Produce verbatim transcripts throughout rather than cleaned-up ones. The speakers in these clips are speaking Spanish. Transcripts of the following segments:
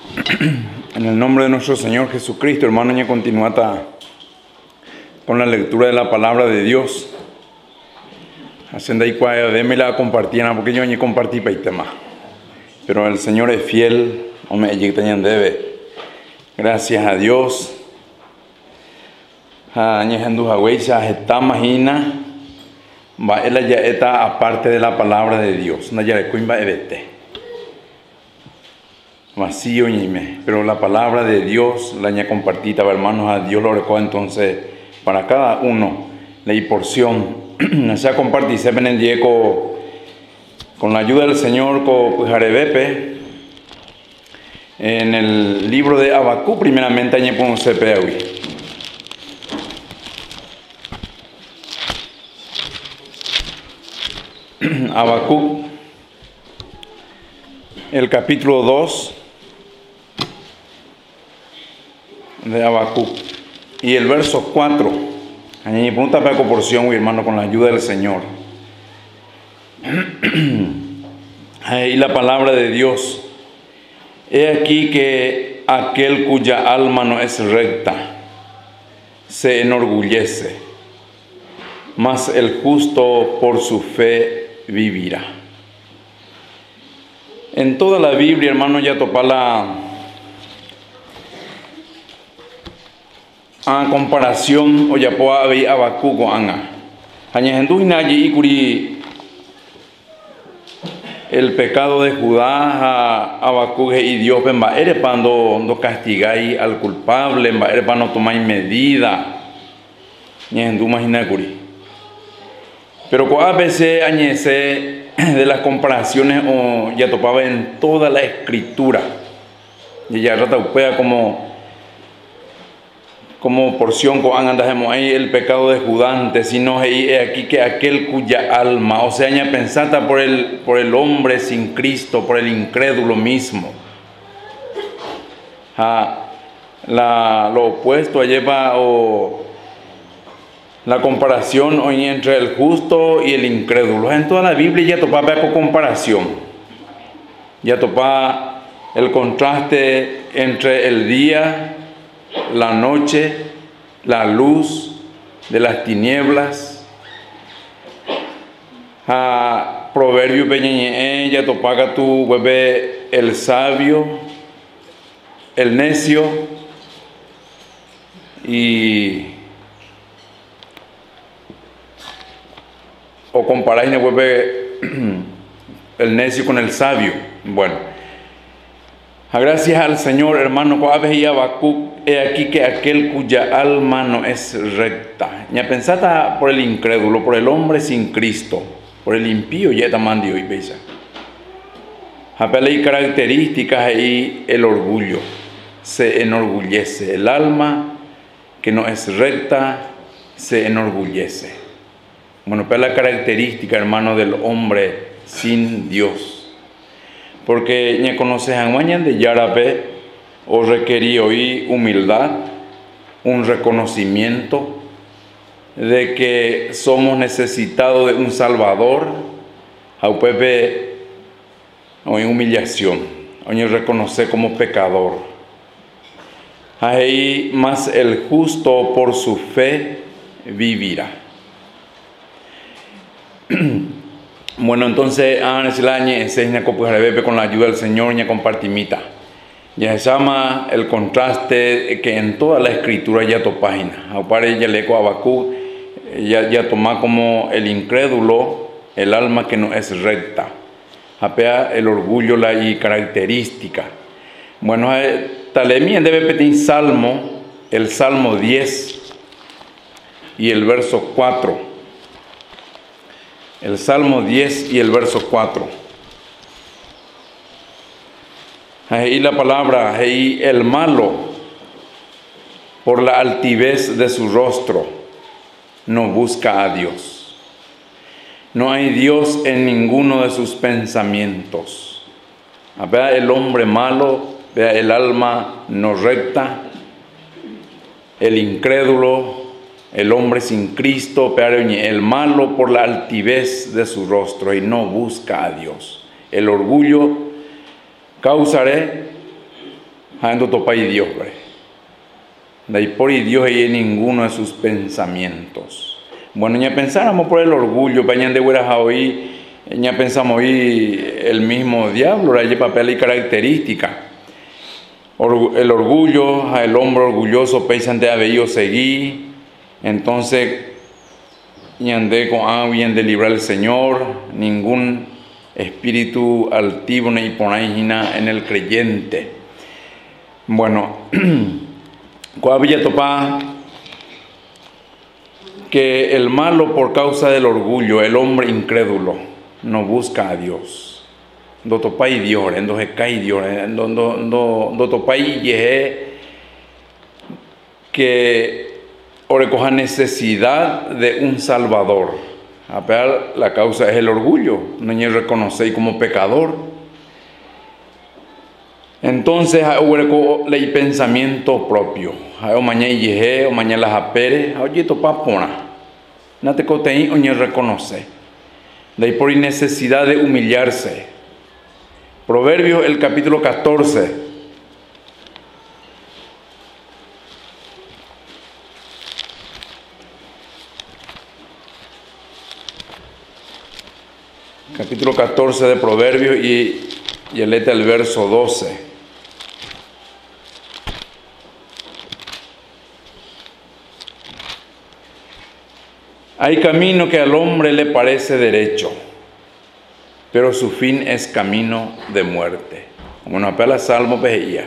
En el nombre de nuestro Señor Jesucristo, hermano, ya continuata con la lectura de la palabra de Dios. Haciendo ahí cuaya, démela a compartir, porque yo ni compartí para tema. Pero el Señor es fiel, o me debe. Gracias a Dios. A ñejandu haweicha está imagina, va ella ya está aparte de la palabra de Dios. No ya le cuimba evete. Vacío ñime, pero la palabra de Dios la ña compartida, hermanos, a Dios lo recoge entonces para cada uno la porción. Se compartir se ven el dieco con la ayuda del Señor con Jarebepe en el libro de Habacuc, primeramente añe por un C P hoy. Habacuc, el capítulo dos de Habacuc y el verso cuatro. Añe pregunta para proporción, mi hermano, con la ayuda del Señor. Y la palabra de Dios. He aquí que aquel cuya alma no es recta se enorgullece, mas el justo por su fe vivirá. En toda la Biblia, hermano, ya topa la a comparación o ya pueda ver Habacuc o anga. Añejendu inayi ikuri el pecado de Judá a Habacuc y Dios va a ir cuando no castigáis al culpable, va a ir para no tomar medida. Añejendu imagina kuri. Pero a veces añese de las comparaciones o ya topaba en toda la escritura. Y ya rata upea como como porción con andajemos ahí el pecado de Judá antes, sino aquí que aquel cuya alma, o sea, ya pensada por el, por el hombre sin Cristo, por el incrédulo mismo. Ah, la, lo opuesto lleva o la comparación hoy entre el justo y el incrédulo. En toda la Biblia ya topa ver con comparación. Ya topa el contraste entre el día, la noche, la luz de las tinieblas. A proverbio peñeñe ya topaga tu bebé el sabio, el necio y o comparáis el necio con el sabio. Bueno, gracias al Señor, hermano, y Habacuc, he aquí que aquel cuya alma no es recta. Ya pensada por el incrédulo, por el hombre sin Cristo, por el impío, ya también Dios y pesa. Hay características y el orgullo. Se enorgullece. El alma que no es recta se enorgullece. Bueno, pero la característica, hermano, del hombre sin Dios. Porque ya conoces a mañana de Yarabe o requerí hoy humildad, un reconocimiento de que somos necesitados de un Salvador, a Pepe hoy humillación, hoy reconocer como pecador. Ahí más el justo por su fe vivirá. Bueno, entonces, con la ayuda del Señor, ya compartimita. Ya se llama el contraste que en toda la escritura ya to página. Aupare ya leco Habacuc, ya, ya toma como el incrédulo, el alma que no es recta. Apea el orgullo, la y característica. Bueno, talemien debe pedir salmo, el salmo diez y el verso cuatro. El Salmo diez y el verso cuatro. Ahí la palabra, ahí el malo, por la altivez de su rostro, no busca a Dios. No hay Dios en ninguno de sus pensamientos. Vea el hombre malo, vea el alma no recta, el incrédulo, el hombre sin Cristo, el malo por la altivez de su rostro y no busca a Dios. El orgullo causaré ando topa y Dios, ¿verdad? De ahí por y Dios y en ninguno de sus pensamientos. Bueno, ya pensáramos por el orgullo, pañan de hueras hoy, ya pensamos hoy el mismo diablo, hay papel y característica. El orgullo, el hombre orgulloso, pensan de haber seguí, entonces, y andé con agua y de librar al Señor, ningún espíritu altivo ni ponaína en el creyente. Bueno, cuál había topado que el malo por causa del orgullo, el hombre incrédulo, no busca a Dios. Do topai Dios, en do cae Dios, en do do do topai ye que ore coja necesidad de un Salvador. A pesar la causa es el orgullo, no ni reconoce como pecador. Entonces ore co ley pensamiento propio. O mañana ye o mañana las apere, oye topa pona. No te coteí o ni reconoce. De ahí por necesidad de humillarse. Proverbios, el capítulo catorce. Capítulo catorce de Proverbios y, y el el verso doce. Hay camino que al hombre le parece derecho, pero su fin es camino de muerte. Como nos apela Salmo veía.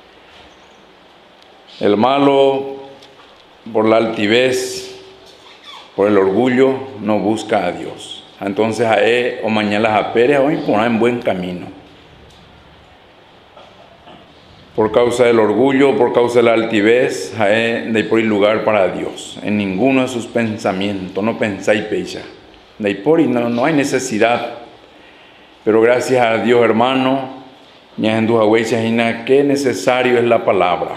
El malo, por la altivez, por el orgullo, no busca a Dios. Entonces a él o mañana las apere hoy poner en buen camino. Por causa del orgullo, por causa de la altivez, a él de por ir lugar para Dios. En ninguno de sus pensamientos, no pensáis pecha. De por y no, no hay necesidad. Pero gracias a Dios, hermano, qué necesario es la palabra.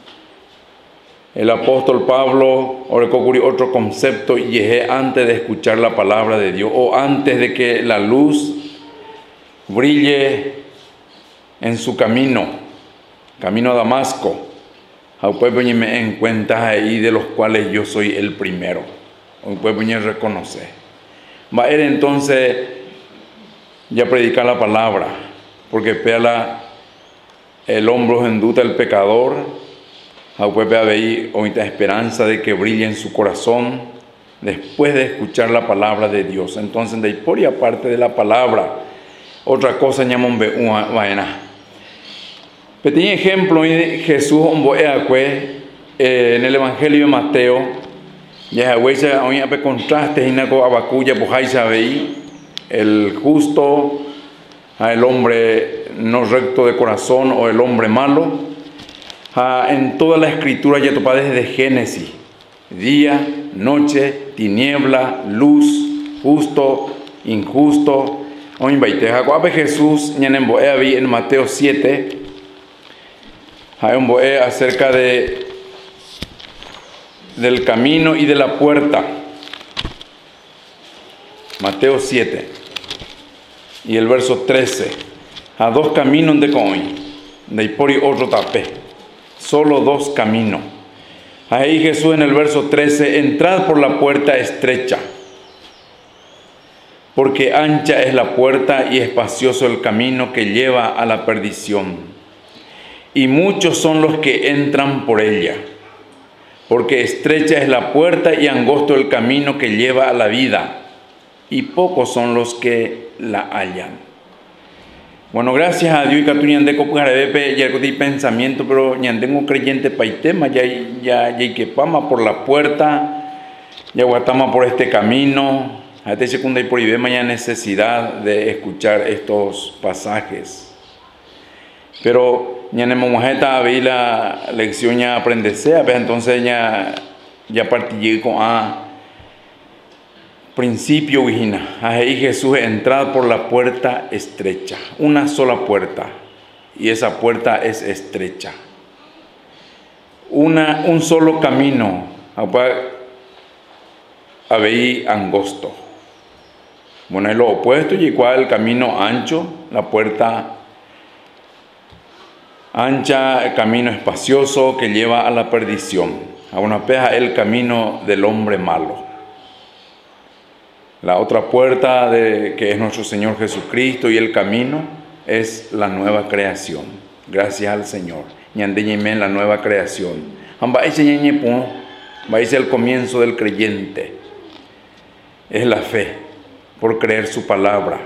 El apóstol Pablo ocurrió otro concepto y es antes de escuchar la palabra de Dios o antes de que la luz brille en su camino, camino a Damasco. Me en cuenta ahí de los cuales yo soy el primero. Hoy puede venir a reconocer. Va a ir entonces ya predicar la palabra, porque pela el hombro enduta el pecador, después ve a ver ahorita esperanza de que brille en su corazón después de escuchar la palabra de Dios. Entonces de por y aparte de la palabra, otra cosa llamamos vaina. Pequeño ejemplo Jesús en el Evangelio de Mateo, ya hoy a contraste y abacuya pues ahí el justo, el hombre no recto de corazón o el hombre malo. En toda la escritura ya topa desde Génesis, día, noche, tiniebla, luz, justo, injusto. Hoy invité Jesús en Mateo siete, hay un boé acerca de del camino y de la puerta. Mateo siete y el verso trece. A dos caminos de coin, de por y otro tapé. Solo dos caminos. Ahí Jesús en el verso trece, entrad por la puerta estrecha, porque ancha es la puerta y espacioso el camino que lleva a la perdición. Y muchos son los que entran por ella, porque estrecha es la puerta y angosto el camino que lleva a la vida, y pocos son los que la hallan. Bueno, gracias a Dios y Catuñan de Copujarebepe, ya di pensamiento, pero ya tengo creyente paitema, ya ya ya que pama por la puerta, ya guatama por este camino, a este segunda y por ibé mañana necesidad de escuchar estos pasajes. Pero ya en momujeta vi la lección ya aprendese, entonces ya ya partí con a principio vigina, ahí Jesús entrad por la puerta estrecha, una sola puerta, y esa puerta es estrecha. Una, un solo camino, ahí angosto. Bueno, es lo opuesto, y igual el camino ancho, la puerta Ancha el camino espacioso que lleva a la perdición. A una peja el camino del hombre malo. La otra puerta de, que es nuestro Señor Jesucristo y el camino es la nueva creación. Gracias al Señor. Ñandeñeme la nueva creación. Amba ese ñeñepo, va a ser el comienzo del creyente. Es la fe, por creer su palabra.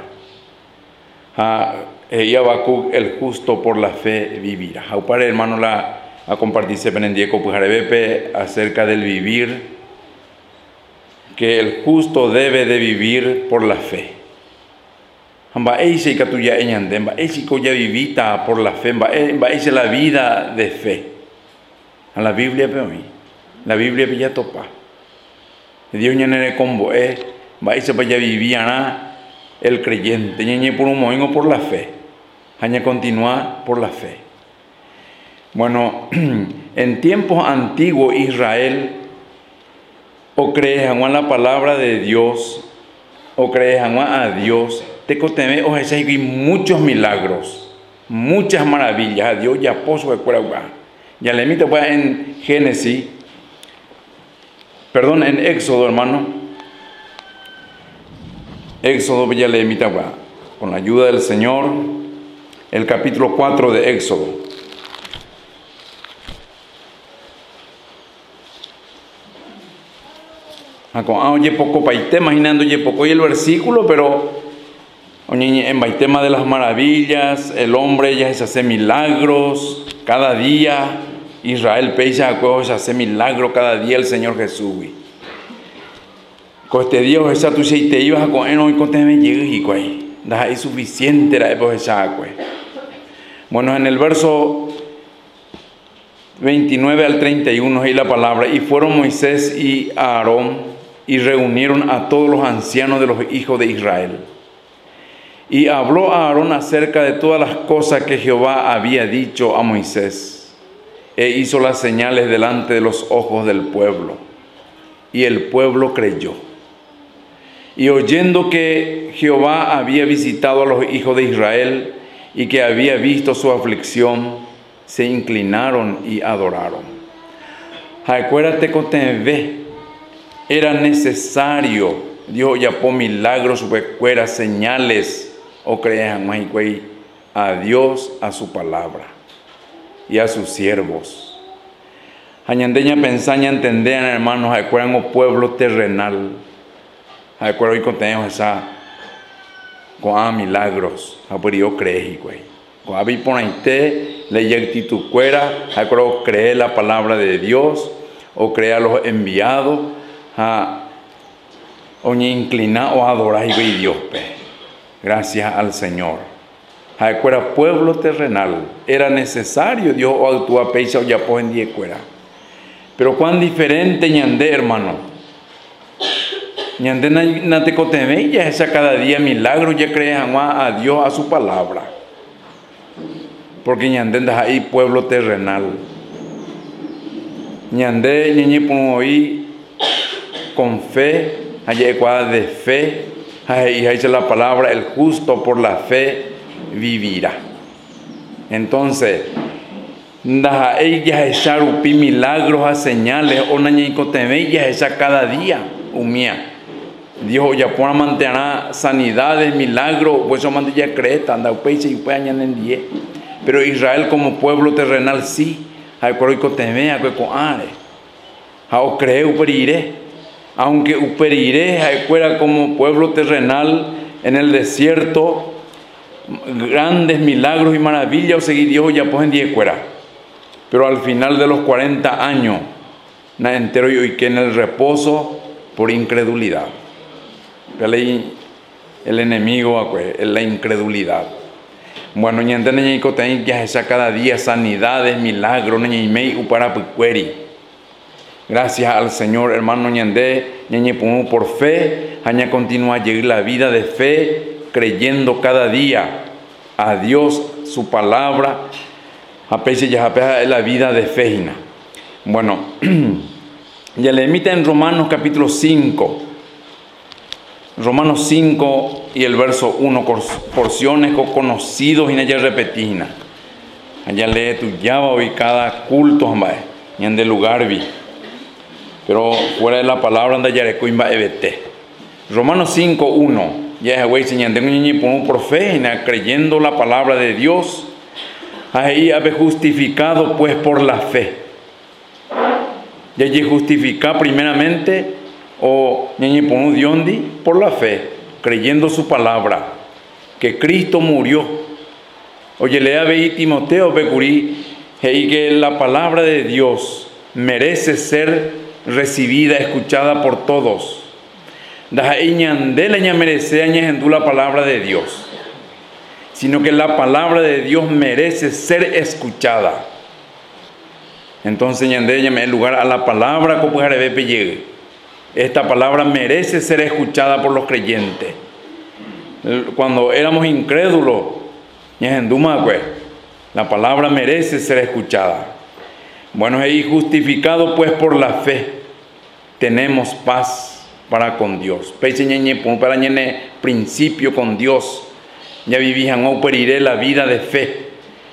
Y Habacuc, el justo por la fe vivirá. Aupare hermano la a compartirse penendieco pujarebepe acerca del vivir, que el justo debe de vivir por la fe. Amba eise katuya eñande, amba eise koya vivita por la fe, amba eise la vida de fe. A la Biblia peoí, la Biblia pilla topa. Dios ñanere combo eh, amba eise para viviana el creyente, ñeñe por un moingo por la fe. Aña continúa por la fe. Bueno, en tiempos antiguos Israel o crees en la palabra de Dios o crees en a Dios, te coteme o hay muchos milagros, muchas maravillas. A Dios ya poso de cuerda. Ya le emito pues en Génesis, perdón, en Éxodo, hermano. Éxodo ya le emito con la ayuda del Señor. El capítulo cuatro de Éxodo. Oye poco paité, imaginando oye poco y el versículo, pero en tema de las maravillas, el hombre ya se hace milagros cada día. Israel peisa se hace milagros cada día el Señor Jesús. Con este Dios esa tú si te ibas a comer hoy con te me llegas y cuay, da ahí suficiente la época esa cuay. Bueno, en el verso veintinueve al treinta y uno y la palabra, y fueron Moisés y Aarón y reunieron a todos los ancianos de los hijos de Israel. Y habló a Aarón acerca de todas las cosas que Jehová había dicho a Moisés, e hizo las señales delante de los ojos del pueblo, y el pueblo creyó. Y oyendo que Jehová había visitado a los hijos de Israel, y que había visto su aflicción, se inclinaron y adoraron. Acuérdate que te ve, era necesario, Dios ya por milagros, supercuera, señales, o crean a Dios, a su palabra, y a sus siervos. Añandeña pensaña entendean, hermanos, acuerdan un pueblo terrenal, acuerdo y contemos esa con a milagros, a por yo creí, güey. Con a vi ponerte, le llegti tu cuera, a creo cree la palabra de Dios, o crea los enviados, a o ni inclinar o adorar y Dios, pe. Gracias al Señor. A cuera pueblo terrenal, era necesario Dios o actúa peisa o ya en die cuera. Pero cuán diferente ñande, hermano. Ñande na te coteme ya esa cada día milagro ya crean a Dios, a su palabra. Porque ñande ahí pueblo terrenal. Ñande ñeñe pongo hoy con fe, allá cuadra de fe, y ahí dice la palabra, el justo por la fe vivirá. Entonces, da ella esa rupi milagros a señales, o ñeñe coteme ya esa cada día, humía. Dios ya pone mantener sanidades, milagros, pues eso manda ya creta, anda upeiche y puede añadir en diez. Pero Israel como pueblo terrenal sí, hay por hoy coteme, hay con are, hay cree uperiré, aunque uperiré, hay fuera como pueblo terrenal en el desierto, grandes milagros y maravillas, o seguir Dios ya pues en diez fuera. Pero al final de los cuarenta años, na entero y que en el reposo por incredulidad. El enemigo es la incredulidad. Bueno, ña enten ña ikoten ya esa cada día sanidades, milagros, ña imei upara puqueri. Gracias al Señor, hermano ñande, ña pongo por fe, aña continúa a llegar la vida de fe, creyendo cada día a Dios, su palabra, a pese ya a la vida de fe. Bueno, ya le emite en Romanos capítulo cinco. Romanos cinco y el verso uno, porciones conocidos y ya repetidas. Allá lee tu llava hoy cada culto, hombre, y en de lugar vi. Pero fuera de la palabra anda yareco imba ebete. Romanos cinco, uno. Ya es güey, señal tengo ñi por fe, creyendo la palabra de Dios. Ahí habe justificado pues por la fe. Ya allí justifica primeramente o ñi ponu diondi por la fe, creyendo su palabra, que Cristo murió. Oye, lea veí Timoteo Becurí, y que la palabra de Dios merece ser recibida, escuchada por todos. Da iñandela ña merece añahendú la palabra de Dios, sino que la palabra de Dios merece ser escuchada. Entonces ñandela llame el lugar a la palabra como jarebepe llegue. Esta palabra merece ser escuchada por los creyentes. Cuando éramos incrédulos, la palabra merece ser escuchada. Bueno, y justificado pues por la fe, tenemos paz para con Dios. Para ñene principio con Dios. Ya vivían o periré la vida de fe.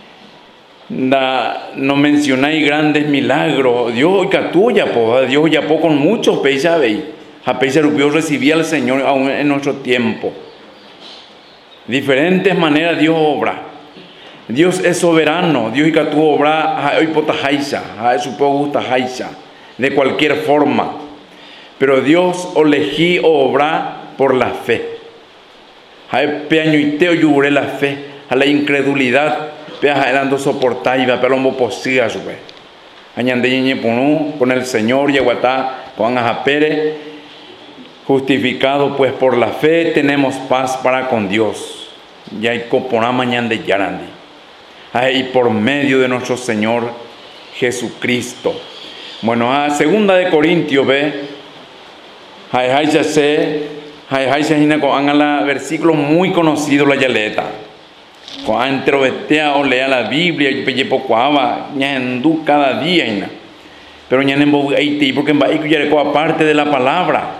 Da, no mencionáis grandes milagros. Dios ya tuya, Dios ya po con muchos peisa veis. A peisa rupió recibía al Señor aún en nuestro tiempo. Diferentes maneras Dios obra. Dios es soberano. Dios y que tu obra hoy potajaisa, su gusta jaisa, de cualquier forma. Pero Dios elegí obra por la fe. Hay peaño y teo yure la fe, a la incredulidad, pea dando soportar y va pelombo posía su fe. Añande ñe ponu con el Señor y aguatá con ajapere, justificado pues por la fe tenemos paz para con Dios. Ya hay coponá mañana de yarandi. Y por medio de nuestro Señor Jesucristo. Bueno, a segunda de Corintios ve, hay hay ya sé, hay hay ya hina con la versículo muy conocido la yaleta. Con antrovetea o lea la Biblia y pelle pocoaba, ñandú cada día hina. Pero ñanembo aiti porque va a aparte de la palabra.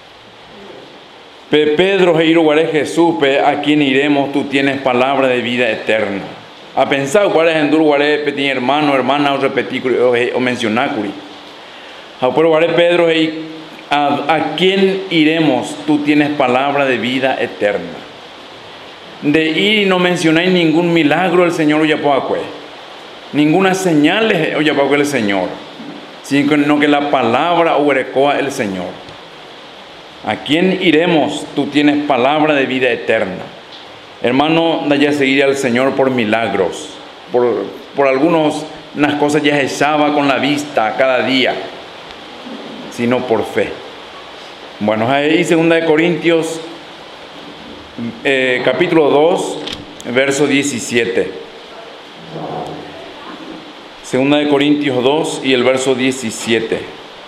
Pe Pedro Heiro Guare Jesús, pe a quien iremos, tú tienes palabra de vida eterna. A pensar cuál es en duro guare peti hermano, hermana o repetir o mencionar curi. A pero guare Pedro y a, a quién iremos, tú tienes palabra de vida eterna. De ir y no mencionáis ningún milagro del Señor Oyapoacue, ninguna señal de Oyapoacue el Señor, sino que la palabra orecoa el Señor. ¿A quién iremos? Tú tienes palabra de vida eterna. Hermano, da ya seguir al Señor por milagros, por, por algunos, unas cosas ya echaba con la vista cada día, sino por fe. Bueno, ahí segunda de Corintios, eh, capítulo dos, verso diecisiete. Segunda de Corintios dos y el verso diecisiete.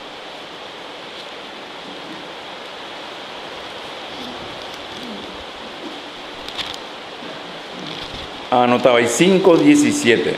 Anotaba ahí cinco diecisiete.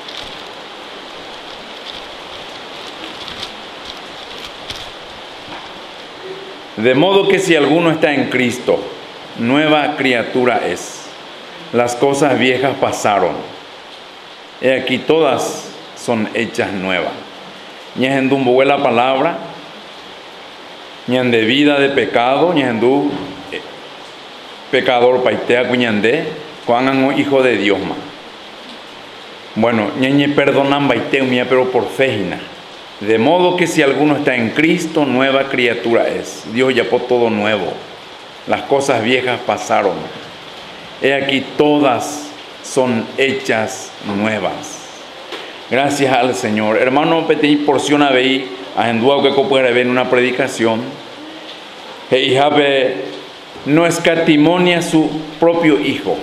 De modo que si alguno está en Cristo, nueva criatura es. Las cosas viejas pasaron. He aquí todas son hechas nuevas. Ñahendú la palabra, ñande vida de pecado, ñahendú pecador paitea cuñandé. Cuán hijo de Dios más. Bueno, ñeñe perdonan baiteumia, pero por fejina. De modo que si alguno está en Cristo, nueva criatura es. Dios ya por todo nuevo. Las cosas viejas pasaron. He aquí todas son hechas nuevas. Gracias al Señor. Hermano, petí porción a veí, a endua que puede ver en una predicación. Que Ijabe no escatimonia su propio hijo.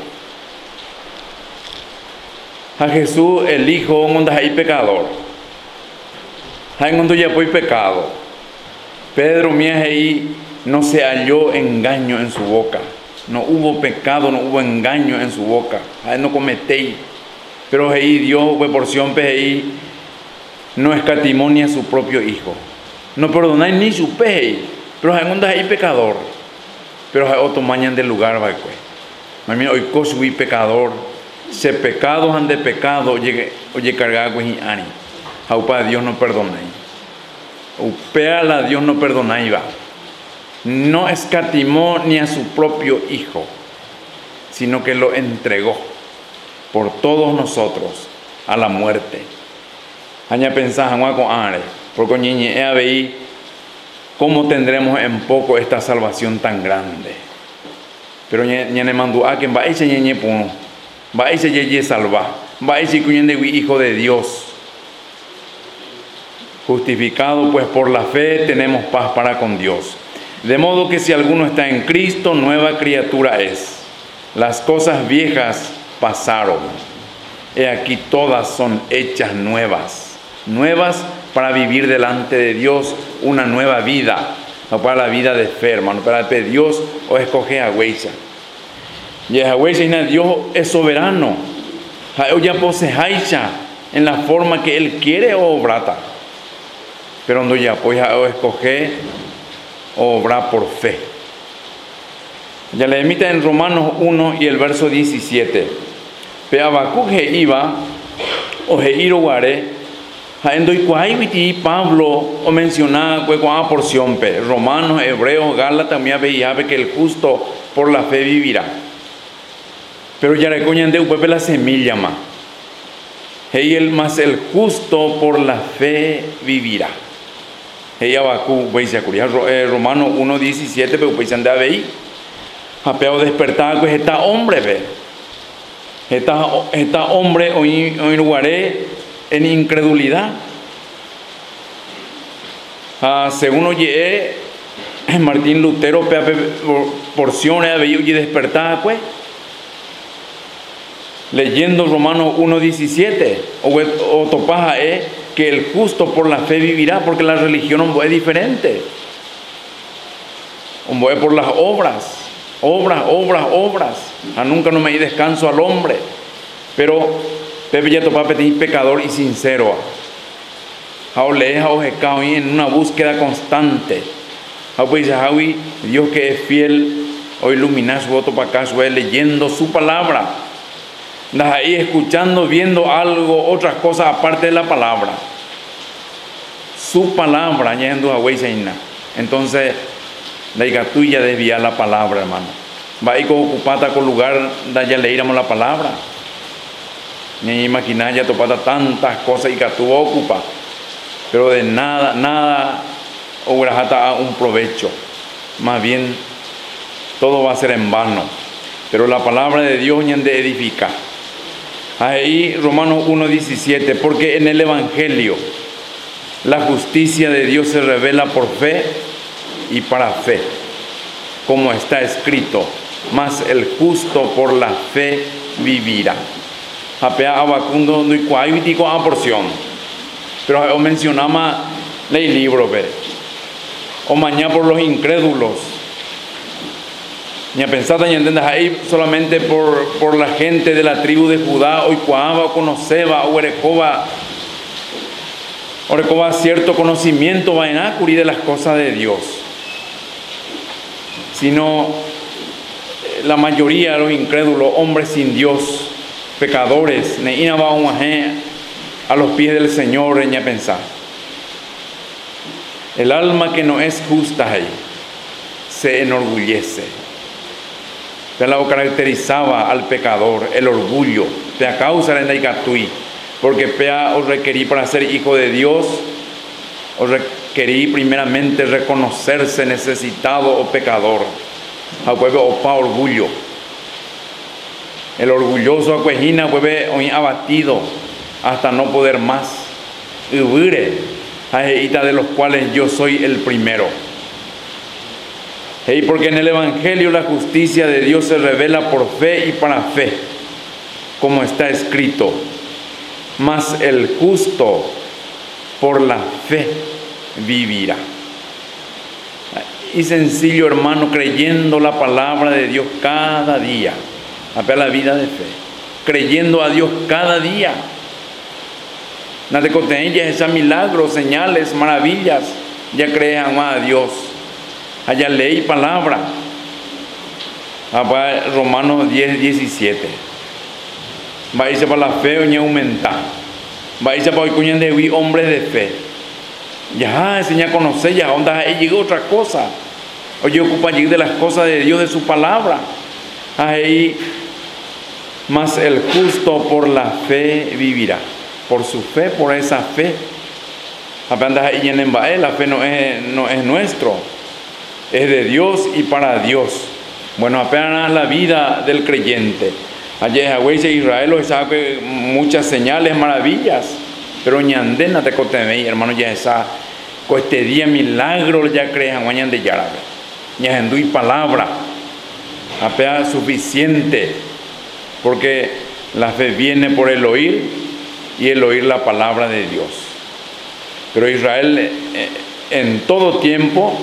A Jesús el Hijo donde hay pecador, hay donde ya fue pecado. Pedro mía ahí no se halló engaño en su boca, no hubo pecado, no hubo engaño en su boca, ahí no cometéis. Pero ahí Dios fue porción pe ahí no escatimonia a su propio Hijo, no perdonáis ni su pe, pero hay donde hay pecador, pero hay otro mañana del lugar va pues. Mami hoy subí pecador. se pecados han de pecado, oye, oye cargado y ani. Aupa Dios no perdona. Upea la Dios no perdona y va. No escatimó ni a su propio hijo, sino que lo entregó por todos nosotros a la muerte. Aña pensás con are, porque ñiñe e veí cómo tendremos en poco esta salvación tan grande. Pero ñane mandó a quien va a ese ñeñe puno, va a ese yeye salva, va a ese cuñen de hijo de Dios. Justificado pues por la fe tenemos paz para con Dios. De modo que si alguno está en Cristo, nueva criatura es. Las cosas viejas pasaron. He aquí todas son hechas nuevas. Nuevas para vivir delante de Dios una nueva vida. No para la vida de fe, hermano. Para que Dios os escoge a Huecha. Y a Huecha, Dios es soberano. Ya posee en la forma que Él quiere o obrata. Pero cuando ya pues o escoge o obra por fe. Ya le emita en Romanos uno y el verso diecisiete. Pe abacuje iba o heiro guare. Haendo y cuaiviti Pablo o mencionaba pues con porción pe. Romanos, Hebreos, Gálatas me veía que el justo por la fe vivirá. Pero ya le coñan de upep la semilla más. Hey, el más el justo por la fe vivirá. Hey, Abacú, veis a curia Romano uno diecisiete, pero veis anda veí. Apeo despertar pues está hombre ve. Está está hombre hoy hoy lugaré en incredulidad. Ah, según oye Martín Lutero pe porciones veí y despertar pues. Leyendo Romanos uno diecisiete o, o topaja es que el justo por la fe vivirá, porque la religión es diferente. Es por las obras, obras, obras, obras. A nunca no me di descanso al hombre. Pero Pepe ya topa pedir pecador y sincero. Ahora en una búsqueda constante. Dios que es fiel o iluminar su voto para acá, leyendo su palabra. Ahí escuchando, viendo algo, otras cosas aparte de la palabra. Su palabra, entonces, la igatuya desvía la palabra, hermano. Va ahí como ocupata con lugar, da ya leíramos la palabra. Ni imaginar ya topata tantas cosas y que tú ocupa. Pero de nada, nada, obrajata un provecho. Más bien, todo va a ser en vano. Pero la palabra de Dios ni de edifica. Ahí Romanos uno diecisiete, porque en el Evangelio la justicia de Dios se revela por fe y para fe, como está escrito, mas el justo por la fe vivirá. Apea abacundo no hay a porción, pero mencionamos el libro, o mañana por los incrédulos. Ni a pensar ni entender ahí solamente por, por la gente de la tribu de Judá, o Icuaba, o Conoceba, o Erecoba, Orecoba cierto conocimiento vainacuri de las cosas de Dios, sino la mayoría de los incrédulos, hombres sin Dios, pecadores, a los pies del Señor, ni a pensar. El alma que no es justa ahí se enorgullece. Te la caracterizaba al pecador, el orgullo, te a causa de Naikatui, porque pea os requerí para ser hijo de Dios, os requerí primeramente reconocerse necesitado o pecador, a pueblo opa orgullo. El orgulloso acuejina puede hoy abatido hasta no poder más, y huire a de los cuales yo soy el primero. Hey, porque en el Evangelio la justicia de Dios se revela por fe y para fe, como está escrito, mas el justo por la fe vivirá. Y sencillo, hermano, creyendo la palabra de Dios cada día, a la vida de fe, creyendo a Dios cada día. Nada de ellas, esos milagros, señales, maravillas, ya crean a Dios. Allá ley y palabra. Romanos diez, diecisiete. va a irse para la fe o aumentar, va a irse para hoy de hombres de fe. Ya enseña a conocer, ya onda ahí llega otra cosa. Oye, ocupa allí de las cosas de Dios, de su palabra. Ahí, mas el justo por la fe vivirá. Por su fe, por esa fe. Apenas ahí en Embaé, la fe no es, no es nuestro, es de Dios y para Dios. Bueno, apenas la vida del creyente. Ayer Yahweh Israel os sabe muchas señales, maravillas, pero ñandena te cotemei, hermano, ya esa este día milagro ya crean mañana de yarabe. Ya endui palabra, apenas suficiente, porque la fe viene por el oír y el oír la palabra de Dios. Pero Israel eh, en todo tiempo,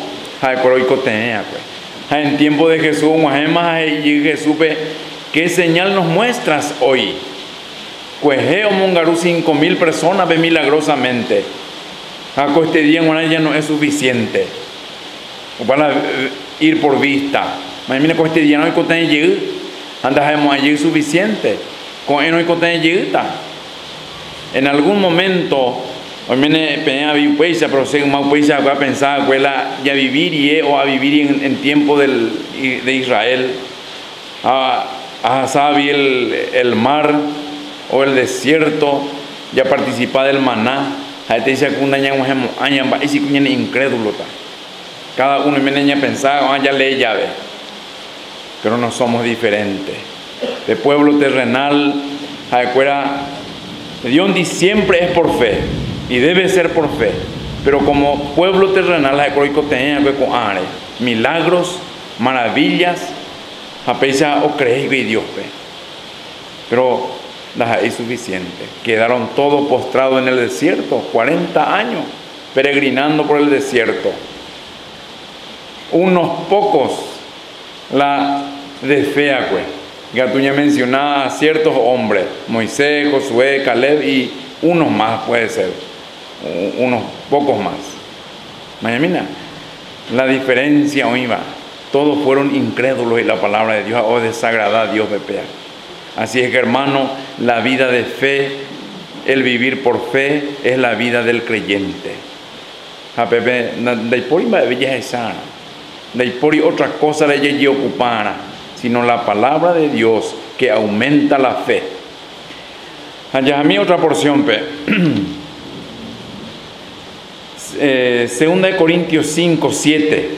en tiempo de Jesús, y Jesús, ¿qué señal nos muestras hoy? Cuejeo Mongarú, cinco mil personas ve milagrosamente. A este día ya no es suficiente para ir por vista. Mira, con este día no hay que tener llegar, andamos allí suficiente. Con él no hay que tener llegar. En algún momento, hoy viene pena vivir paisa, pero según más paisa va a pensar que ya vivir y o a vivir en, en tiempo del, de Israel, a, a saber el, el mar o el desierto, ya participar del maná. A este dice que un año año va y si cuñen incrédulo ta. Cada uno viene a pensar, ah, ya lee llave, pero no somos diferentes. De pueblo terrenal, a escuela Dios siempre es por fe y debe ser por fe, pero como pueblo terrenal, a escuela milagros, maravillas, a pesar o creéis que Dios ve, pero es suficiente. Quedaron todos postrados en el desierto, cuarenta años peregrinando por el desierto. Unos pocos la de fe, Gatuña mencionaba a ciertos hombres, Moisés, Josué, Caleb y unos más, puede ser, unos pocos más. Mañana, la diferencia hoy va, todos fueron incrédulos en la palabra de Dios o desagrada a Dios de pea. Así es que, hermano, la vida de fe, el vivir por fe, es la vida del creyente. A Pepe, de por de bella esa, de por otra cosa de ella ocupara, sino la palabra de Dios que aumenta la fe. Allá a mí otra porción, pe. eh, Segunda de Corintios cinco, siete.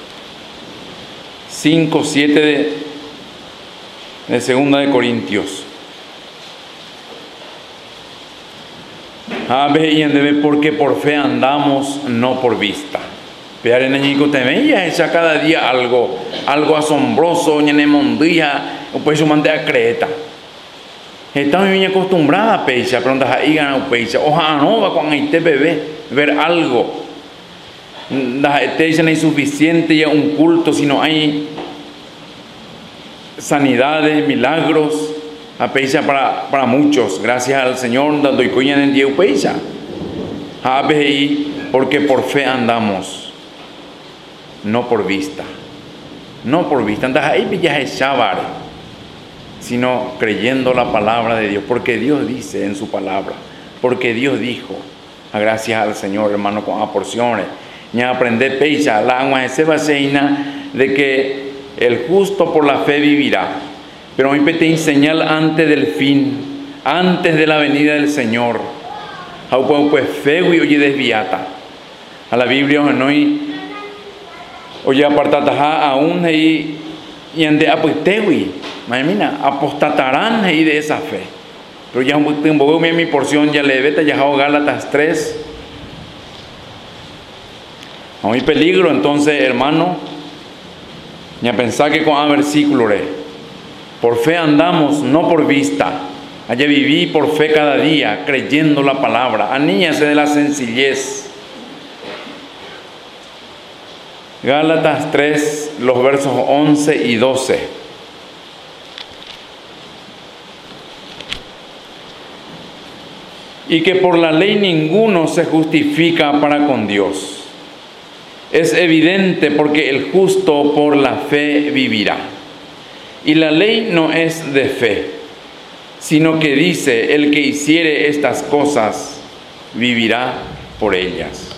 cinco, siete de, de Segunda de Corintios. A ver, porque por fe andamos, no por vista. Pero en el temella echa cada día algo, algo asombroso, en el mondía, o pues su mante a creta. Estamos bien acostumbrados a pecha, pero donde ahí gana pecha. Ojalá no va con este bebé ver algo. Este no es suficiente ya un culto, sino hay sanidades, milagros. A pecha para, para muchos, gracias al Señor, dando y coñan en Dios pecha. A ver, porque por fe andamos, no por vista, no por vista. Andas ahí pillas el Shabbat, sino creyendo la palabra de Dios, porque Dios dice en su palabra, porque Dios dijo, gracias al Señor, hermano, con aporciones, ni a aprender pecha, la agua de sebaseina de que el justo por la fe vivirá. Pero hoy te señal antes del fin, antes de la venida del Señor. Pues fe y oye desviata. A la Biblia hoy oye apartataja aún y y ande apuestewi. Mamina apostatarán ahí de esa fe. Pero ya un poco mi porción ya le vete ya Gálatas tres. Hay peligro entonces, hermano. Ya pensar que con a versículo re. Por fe andamos, no por vista. Allá viví por fe cada día, creyendo la palabra. Aníñase de la sencillez. Gálatas tres, los versos once y doce. Y que por la ley ninguno se justifica para con Dios. Es evidente porque el justo por la fe vivirá. Y la ley no es de fe, sino que dice: el que hiciere estas cosas vivirá por ellas.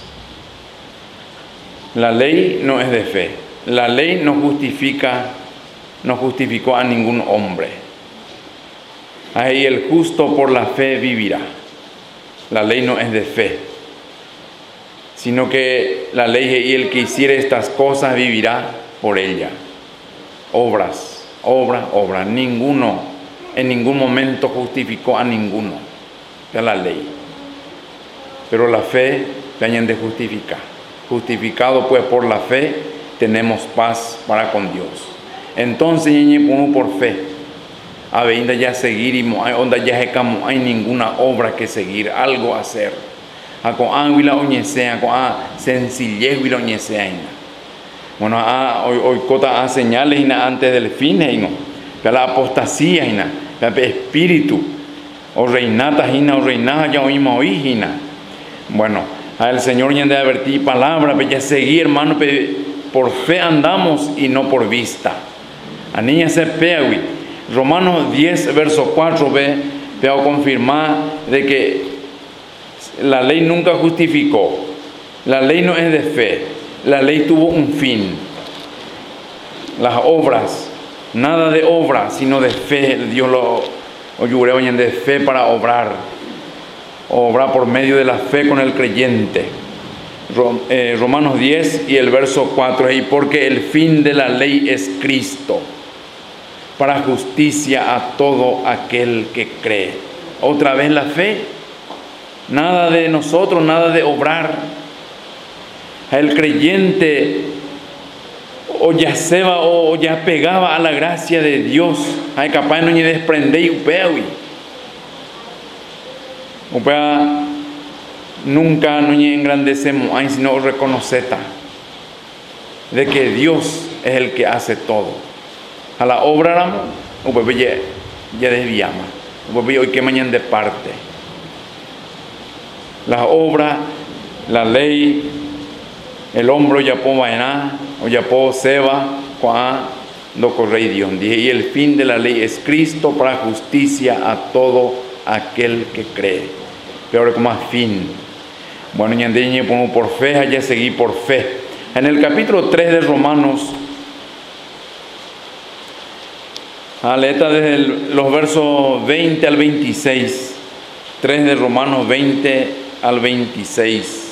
La ley no es de fe. La ley no justifica, no justificó a ningún hombre. Ahí el justo por la fe vivirá. La ley no es de fe, sino que la ley y el que hiciere estas cosas vivirá por ella. Obras, obra, obra. Ninguno, en ningún momento justificó a ninguno de la ley. Pero la fe viene de justificar. Justificado pues por la fe, tenemos paz para con Dios. Entonces, uno por fe, a ver, ya seguir y onda ya no hay ninguna obra que seguir, algo hacer. A con ánguila oñesea, con a sencillez huila oñesea. Bueno, a hoy hoy cota a señales antes del fin, no. La apostasía, la espíritu, o reinata, o reinada ya oímos hoy, bueno, al Señor ya de advertir palabra, ya seguir, hermano, por fe andamos y no por vista. A niña se peawi. Romanos diez, verso cuatro, ve, veo confirmar de que la ley nunca justificó. La ley no es de fe. La ley tuvo un fin. Las obras, nada de obra, sino de fe. Dios lo oyureo de fe para obrar. Obrar por medio de la fe con el creyente. Romanos diez y el verso cuatro. Y porque el fin de la ley es Cristo, para justicia a todo aquel que cree. Otra vez la fe. Nada de nosotros, nada de obrar. El creyente o ya se va o ya pegaba a la gracia de Dios. Hay capaz no ni desprender y upeawi. Upea nunca no ni engrandecemos, ay, sino reconoceta de que Dios es el que hace todo. A la obra ramo, upea ya ya desviamos. Upea hoy que mañana de parte. La obra, la ley, el hombro ya po vaina, o ya po seba, cuá do correy Dios. Y el fin de la ley es Cristo para justicia a todo aquel que cree. Pero como más fin. Bueno, ñandeñe pongo por fe, allá seguí por fe. En el capítulo tres de Romanos, aleta desde el, los versos veinte al veintiséis. tres de Romanos veinte al veintiséis.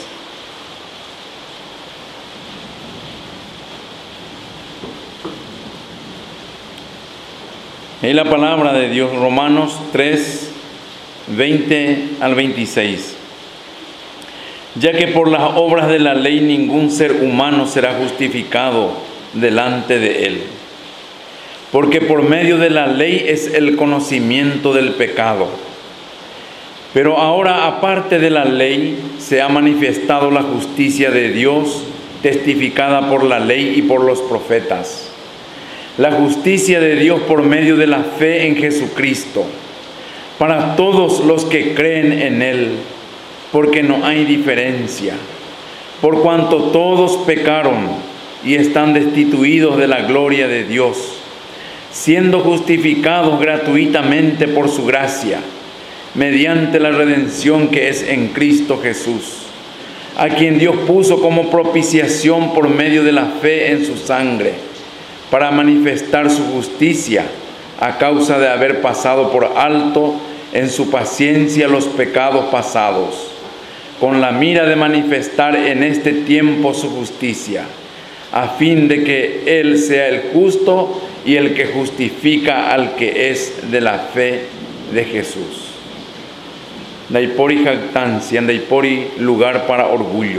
Es la palabra de Dios, Romanos tres, veinte al veintiséis. Ya que por las obras de la ley ningún ser humano será justificado delante de él, porque por medio de la ley es el conocimiento del pecado. Pero ahora, aparte de la ley, se ha manifestado la justicia de Dios, testificada por la ley y por los profetas. La justicia de Dios por medio de la fe en Jesucristo, para todos los que creen en Él, porque no hay diferencia, por cuanto todos pecaron y están destituidos de la gloria de Dios, siendo justificados gratuitamente por su gracia, mediante la redención que es en Cristo Jesús, a quien Dios puso como propiciación por medio de la fe en su sangre, para manifestar su justicia, a causa de haber pasado por alto en su paciencia los pecados pasados, con la mira de manifestar en este tiempo su justicia, a fin de que Él sea el justo y el que justifica al que es de la fe de Jesús. Daipori jactancia, daipori lugar para orgullo,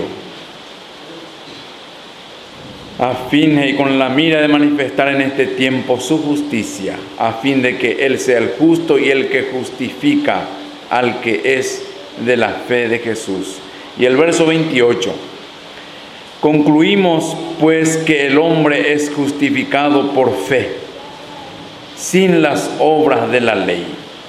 a fin y con la mira de manifestar en este tiempo su justicia, a fin de que Él sea el justo y el que justifica al que es de la fe de Jesús. Y el verso veintiocho. Concluimos pues que el hombre es justificado por fe, sin las obras de la ley.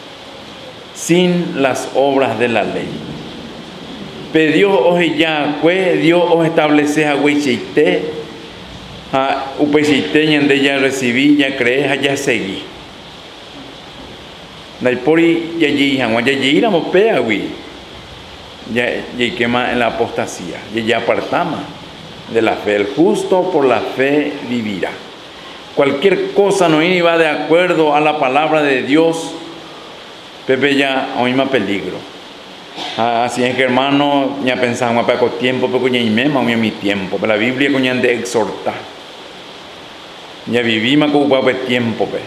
Sin las obras de la ley. Pero Dios os ya, Dios os establece a huichite, a upechite, de ya recibí, ya crees, ya seguí. Daipori yayi hangwa yayi la mopea wi. Ya ya quema en la apostasía, ya ya apartama de la fe. El justo por la fe vivirá. Cualquier cosa no iba de acuerdo a la palabra de Dios, Pepe ya hoy más peligro. Así es que hermano, ya pensamos para con tiempo, pero ya imema hoy mi tiempo. Pero la Biblia coña de exhortar. Ya vivimos con un tiempo, pe.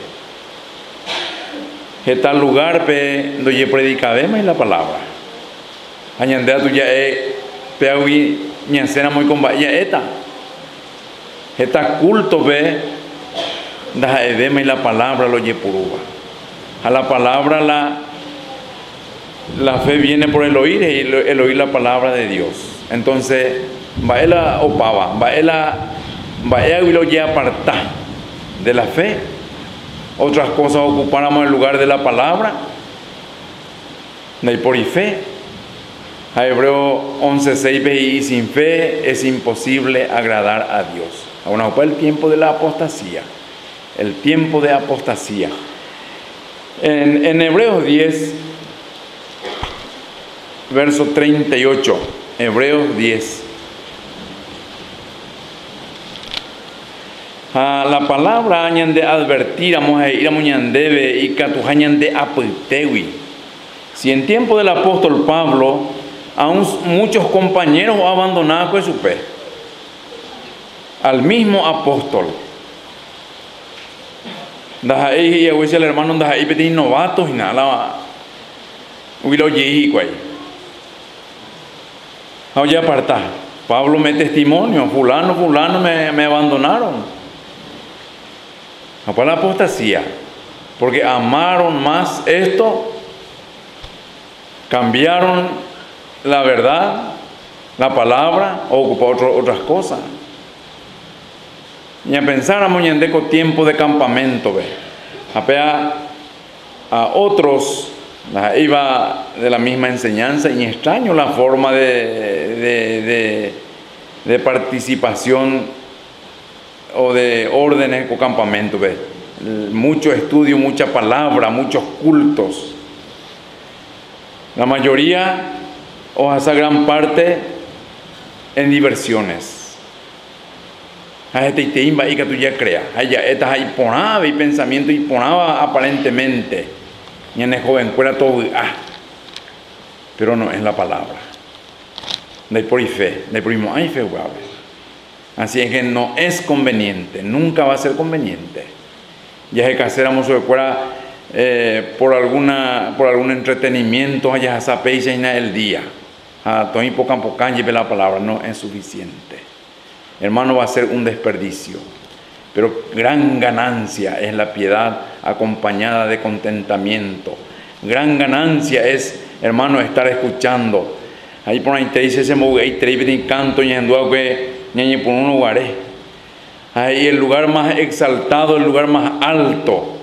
Que tal lugar, pe, donde predicademos en la palabra. Añandea tu ya es, pe hoy ya cena muy con ya esta. Esta culto, pe, da edema y la palabra lo yepuruba. A la palabra la la fe viene por el oír y el, el oír la palabra de Dios. Entonces, vaela opava, vaela vaela y lo ya aparta de la fe. Otras cosas ocupáramos el lugar de la palabra. De por y fe. A Hebreo once seis, y sin fe es imposible agradar a Dios. Ahora fue el tiempo de la apostasía. El tiempo de apostasía. En, en Hebreos diez, verso treinta y ocho. Hebreos diez. A la palabra añan de advertir, vamos a ir a muñandebe y catujañan de apeltewi. Si en tiempo del apóstol Pablo, aún muchos compañeros abandonaron con su fe, al mismo apóstol. Daí y a el hermano daí peti novatos y nada. Huilo yehi cuay. Oye aparta. Pablo me testimonio, fulano, fulano me, me abandonaron. Para la apostasía, porque amaron más esto, cambiaron la verdad, la palabra, o ocuparon otras cosas. Y a pensar a muñendeco tiempo de campamento, ve. A, a otros la, iba de la misma enseñanza y extraño la forma de, de, de, de participación o de órdenes o campamento, ve. Mucho estudio, mucha palabra, muchos cultos. La mayoría, o esa gran parte, en diversiones. A este te imba y que tú ya creas. Allá estas ahí ponaba y pensamiento y ponaba aparentemente. Y en el joven fuera todo, ah, pero no es la palabra. No hay por fe, no hay por hay fe, guave. Así es que no es conveniente, nunca va a ser conveniente. Ya es que hacemos fuera eh, por alguna por algún entretenimiento, allá esa peisa en el día. A todo y poca poca lleve la palabra, no es suficiente. Hermano, va a ser un desperdicio. Pero gran ganancia es la piedad acompañada de contentamiento. Gran ganancia es, hermano, estar escuchando. Ahí por ahí te dice ese moguey, te canto y en que ñañe por un lugar. Ahí el lugar más exaltado, el lugar más alto.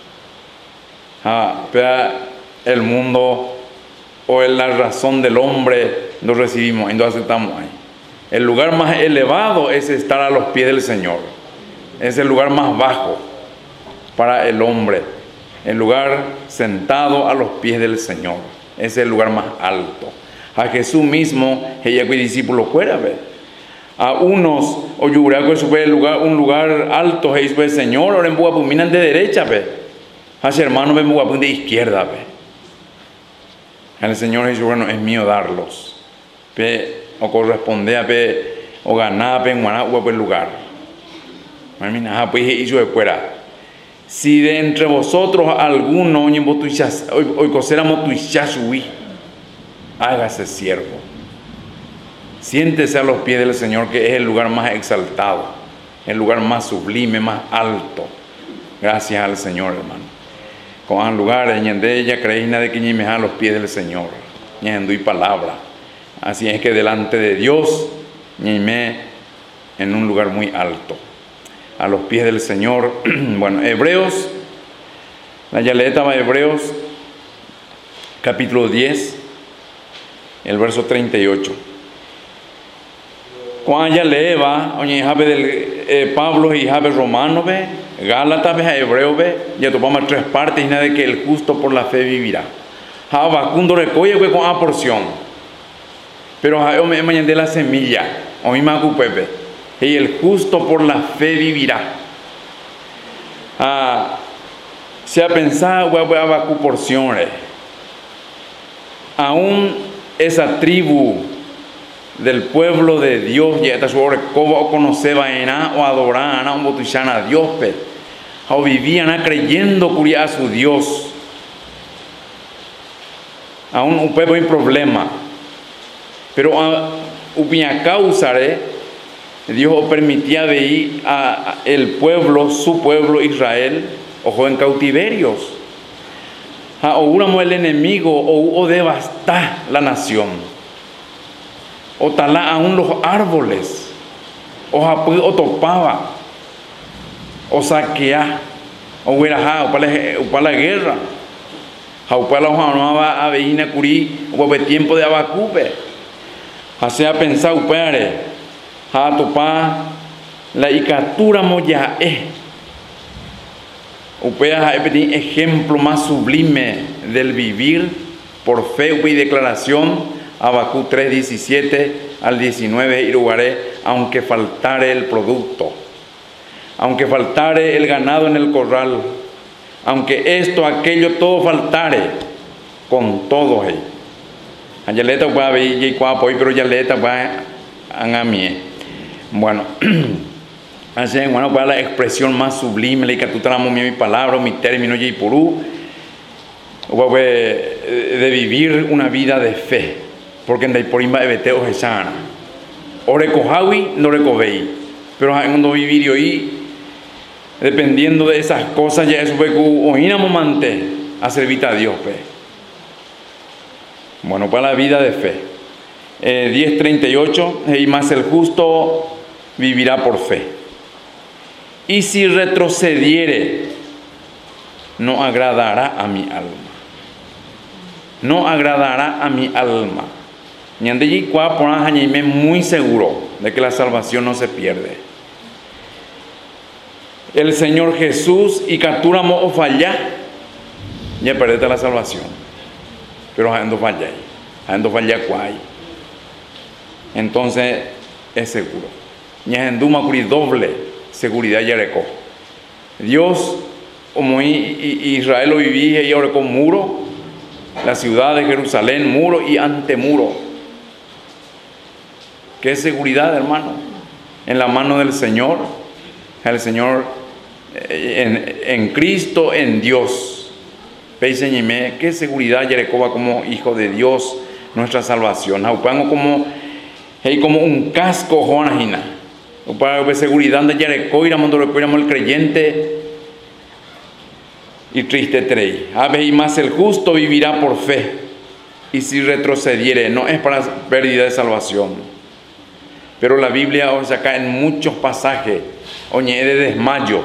Ah, el mundo o la razón del hombre lo recibimos, entonces aceptamos ahí. El lugar más elevado es estar a los pies del Señor. Es el lugar más bajo para el hombre. El lugar sentado a los pies del Señor. Es el lugar más alto. A Jesús mismo, ella que discípulo fuera, ve. A unos, o yuraco es un lugar, un lugar alto, es el Señor, ahora en Buapuminan de derecha, ve. A su hermano ven Buapun de izquierda, ve. El Señor Jesús, bueno, es mío darlos. Ve, o corresponde a ve, o ganar, ve, en el lugar. Pues hizo de fuera. Si de entre vosotros alguno, hoy coséramos tu ichasui, hágase siervo. Siéntese a los pies del Señor, que es el lugar más exaltado, el lugar más sublime, más alto. Gracias al Señor, hermano. Con el lugar de ella creéis de que me a los pies del Señor, ñendo y palabra. Así es que delante de Dios, ñime en un lugar muy alto, a los pies del Señor. Bueno, Hebreos, la yaleta va a Hebreos, capítulo diez, el verso treinta y ocho. Cuando ya leeva, oye, Jabe del eh, Pablo y Jabe Romano, ve, Gálatas, Hebreo, ya topamos tres partes y nada de que el justo por la fe vivirá. Habacundo recoge con a porción. Pero a me mañana de la semilla, o mi macu pepe. Y el justo por la fe vivirá. Ah, se ha pensado, voy a Habacuc porciones. Aún esa tribu del pueblo de Dios, ya está sobre cómo conocer o adorar o botuchar a Dios, o vivían creyendo curia a su Dios. Aún un pueblo en problema, pero a una causa Dios permitía ver a el pueblo, su pueblo Israel, ojo en cautiverios. O uno el enemigo o, o devastar la nación, o talar aún los árboles, o, o topaba, o saquear, o huirajá, o para la, para la guerra, o para la hojanaba a veína curí, o para el tiempo de Abacupe, así a pensar, upere, a topar la icatura moya eh. Upea es un ejemplo más sublime del vivir por fe y declaración. Habacuc tres, diecisiete al diecinueve, Irugaré, aunque faltare el producto, aunque faltare el ganado en el corral, aunque esto, aquello, todo faltare, con todo ahí. Ayaleta va a ver y pero yaleta va a mí. Bueno. Así, bueno, para la expresión más sublime, la que tú traemos mi palabra, mi término, y purú, de vivir una vida de fe, porque en el porimba de beteo es sana. O recojawi, no recobéis, pero en cuando vivir hoy, dependiendo de esas cosas, ya eso fue que oínamos mante a servir a Dios, fe. Bueno, para la vida de fe. Eh, diez treinta y ocho, y más el justo vivirá por fe. Y si retrocediere, no agradará a mi alma. No agradará a mi alma. Ñandellí cuá por añaime muy seguro de que la salvación no se pierde. El Señor Jesús y capturamos o falla, ya perdete la salvación. Pero ando falla, ando falla cuay. Entonces es seguro. Ñanduma curi doble. Seguridad Yareco. Dios, como Israel lo vivía y ahora con muro, la ciudad de Jerusalén, muro y antemuro. ¿Qué seguridad, hermano? En la mano del Señor, el Señor en, en Cristo, en Dios. Peiseñime, qué seguridad Yareco va como hijo de Dios, nuestra salvación. Aupango como, hey, como un casco, Jonajina. Para seguridad de Yareco, iramos el creyente y triste trey. Ave y más el justo vivirá por fe, y si retrocediere, no es para pérdida de salvación. Pero la Biblia os acá en muchos pasajes, oñe de desmayo,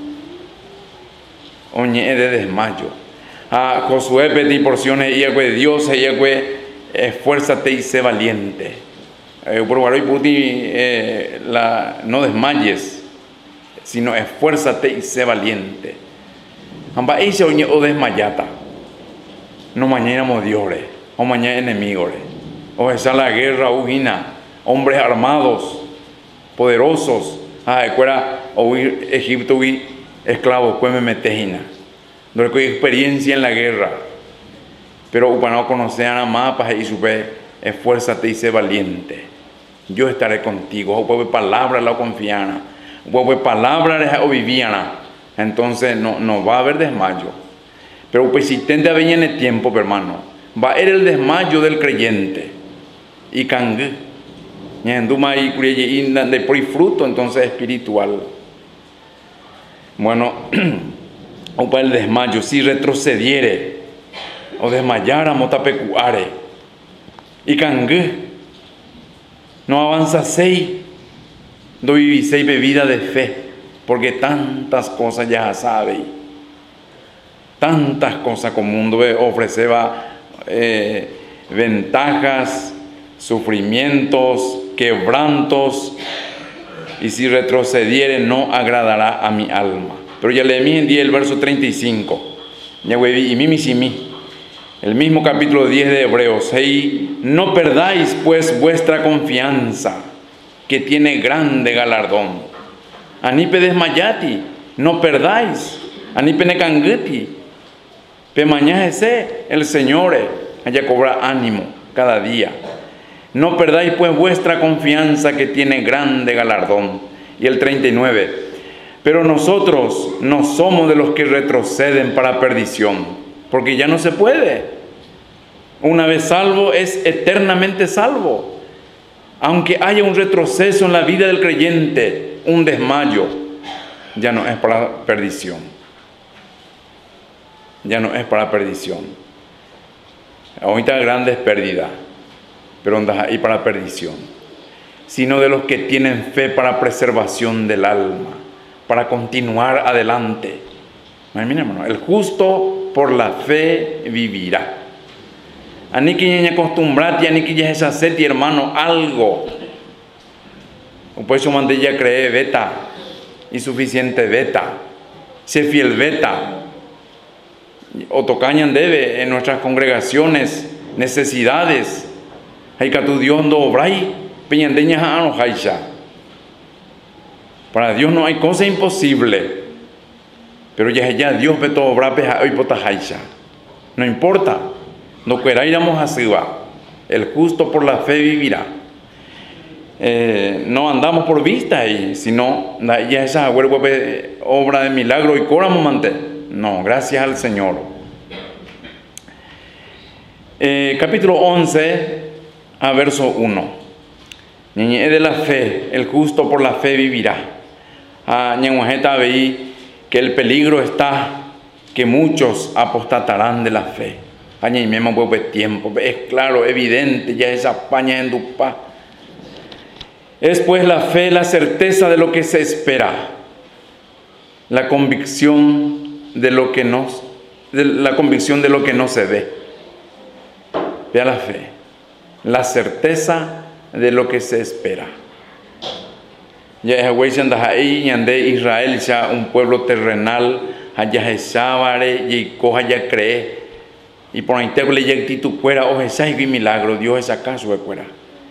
oñe de desmayo. A Josué pedí porciones y de Dios, y esfuérzate y sé valiente. Eh, por hoy eh, la, no desmayes, sino esfuérzate y sé valiente. Amba ese o desmayata. No mañana diores, o mañana enemigos, o esa la guerra ujina, hombres armados, poderosos. Ah, fuera o Egipto y esclavos, pues me metejina. No hay experiencia en la guerra, pero para no conocer a mapas y supe, esfuérzate y sé valiente. Yo estaré contigo. O puede palabra la confiana. O puede palabra o viviana. Entonces no, no va a haber desmayo. Pero pues si tende a venir en el tiempo, hermano, va a haber el desmayo del creyente. Y cangue. Y enduma y de por fruto entonces espiritual. Bueno, o para el desmayo, si retrocediere o desmayara motapecuare y cangue. No avanza seis, no viviséis bebida de fe, porque tantas cosas ya sabe, tantas cosas como el mundo ofreceba eh, ventajas, sufrimientos, quebrantos, y si retrocediere no agradará a mi alma. Pero ya leí en día el verso treinta y cinco. Ya y mimi simi. El mismo capítulo diez de Hebreos. Hey, no perdáis pues vuestra confianza, que tiene grande galardón. Anipe desmayati, no perdáis. Anipe necanguti. Pe mañana ese, el Señor haya cobra ánimo cada día. No perdáis pues vuestra confianza, que tiene grande galardón. Y el treinta y nueve. Pero nosotros no somos de los que retroceden para perdición, porque ya no se puede. Una vez salvo, es eternamente salvo. Aunque haya un retroceso en la vida del creyente, un desmayo, ya no es para perdición. Ya no es para perdición. Ahorita grande es pérdida, pero andas ahí para perdición. Sino de los que tienen fe para preservación del alma, para continuar adelante. Mira, hermano, el justo por la fe vivirá. Ani que ya acostumbrate, ani que ya es hacer, hermano, algo. O pues yo mandé ya cree beta, y suficiente beta, se fiel beta. O tocañan debe en nuestras congregaciones, necesidades. Hay que tu Dios no obrai, peñandeñas a no haisha. Para Dios no hay cosa imposible. Pero ya ya Dios ve todo obra peja hoy pota haisha. No importa. No queramos así va. El justo por la fe vivirá. Eh, no andamos por vista ahí, sino ya esa obra de milagro y coramos mante. No, gracias al Señor. Eh, capítulo once, a verso uno. Niñe de la fe, el justo por la fe vivirá. Ah, ñenguajeta veí que el peligro está, que muchos apostatarán de la fe. Aña y memo vuelve tiempo, es claro, evidente, ya esa paña en dupa. Es pues la fe, la certeza de lo que se espera, la convicción de lo que no, de la convicción de lo que no se ve. Vea la fe, la certeza de lo que se espera. Ya es güey anda ahí, ande Israel ya un pueblo terrenal, allá es sábare y coja ya cree. Y por ahí te le llega tu fuera, o esa es milagro, Dios es acaso de fuera.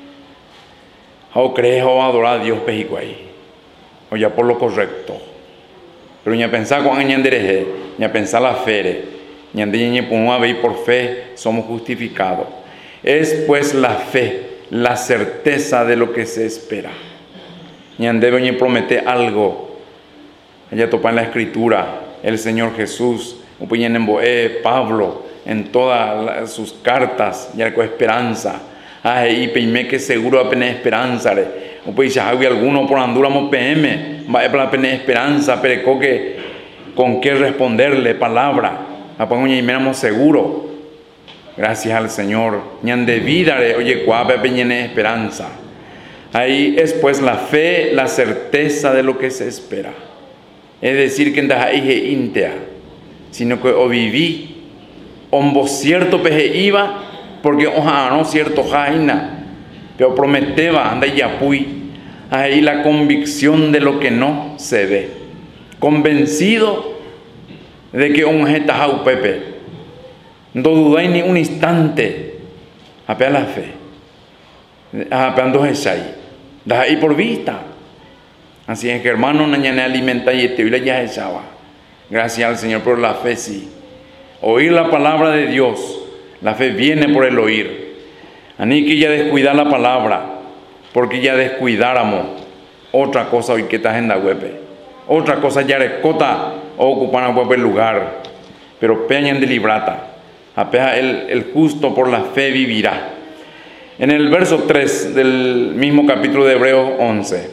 O crees o adorar a Dios pejico ahí. O ya por lo correcto. Pero ya pensar con añandereje, ya pensar la fe, ya de por por fe somos justificados. Es pues la fe, la certeza de lo que se espera. Ya debe prometer algo. Allá topa en la escritura, el Señor Jesús, en Boé, Pablo, en todas sus cartas, ya con esperanza. Ay, y peime que seguro apenas esperanza. O pues ya hay alguno por anduramos P M, va a apenas esperanza, pero que con qué responderle palabra. Apongo y miramos seguro. Gracias al Señor. Ñan de vida, oye, cuape peñene esperanza. Ahí es pues la fe, la certeza de lo que se espera. Es decir, que en ahí intea, sino que o viví. Ombo cierto peje iba, porque oja no cierto jaina, pero prometeba anda y apuy, ahí la convicción de lo que no se ve, convencido de que un jeta jau pepe, no dudáis ni un instante, apea la fe, apeando jesai, da ahí por vista, así es que hermano nañane alimenta y te la ya echaba, gracias al Señor por la fe sí. Oír la palabra de Dios, la fe viene por el oír. Ani que ya descuidar la palabra, porque ya descuidáramos otra cosa hoy que estás en la web. Otra cosa ya recota o ocupar el lugar. Pero peñan de librata, apea el, el justo por la fe vivirá. En el verso tres del mismo capítulo de Hebreos once.